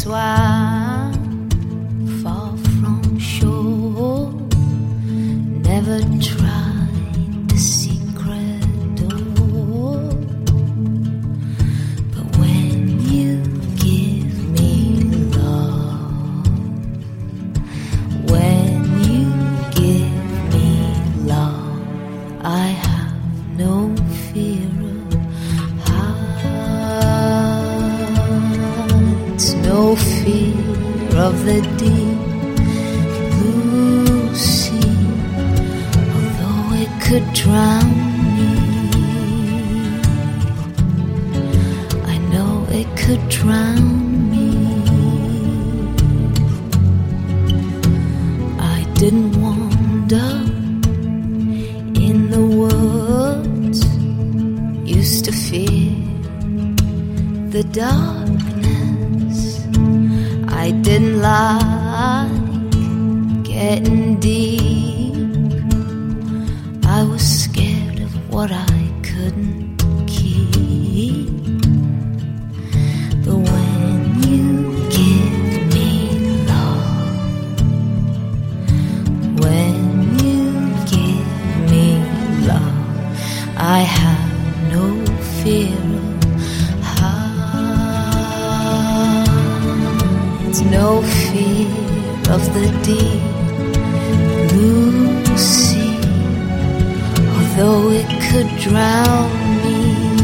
swam far from shore, never tried the secret door. But when you give me love, when you give me love, I have no fear of heights, no fear of the deep blue sea, although it could drown me. I know it could drown me. I didn't wander in the woods, used to fear the darkness. I didn't like getting deep. I was scared of what I couldn't keep. But when you give me love, when you give me love, I have no fear of heights, no fear of the deep blue sea, although it could drown me.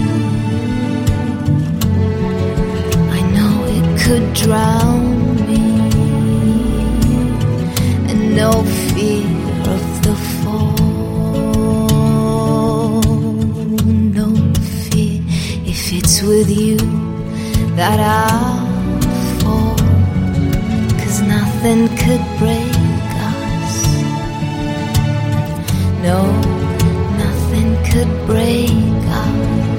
I know it could drown me, and no fear of the fall, no fear if it's with you that I'll fall, 'cause nothing could break us. No, nothing could break us.